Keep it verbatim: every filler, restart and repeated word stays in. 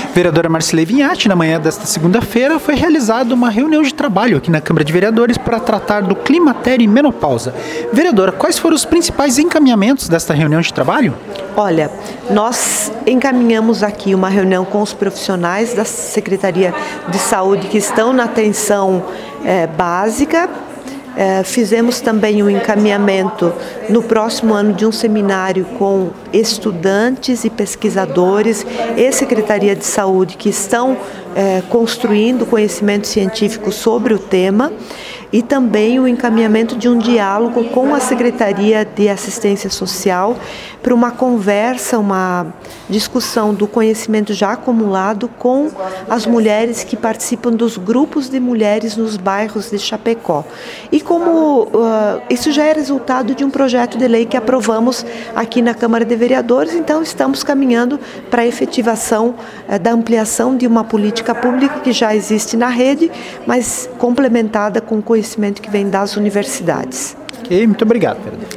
Vereadora Marcilei Vinhati, na manhã desta segunda-feira, foi realizada uma reunião de trabalho aqui na Câmara de Vereadores para tratar do climatério e menopausa. Vereadora, quais foram os principais encaminhamentos desta reunião de trabalho? Olha, nós encaminhamos aqui uma reunião com os profissionais da Secretaria de Saúde que estão na atenção é, básica. É, fizemos também um encaminhamento no próximo ano de um seminário com estudantes e pesquisadores e Secretaria de Saúde que estão é, construindo conhecimento científico sobre o tema, e também o encaminhamento de um diálogo com a Secretaria de Assistência Social para uma conversa, uma discussão do conhecimento já acumulado com as mulheres que participam dos grupos de mulheres nos bairros de Chapecó. E como uh, isso já é resultado de um projeto de lei que aprovamos aqui na Câmara de Vereadores, então estamos caminhando para a efetivação uh, da ampliação de uma política pública que já existe na rede, mas complementada com o conhecimento que vem das universidades. Ok, muito obrigado, vereadora.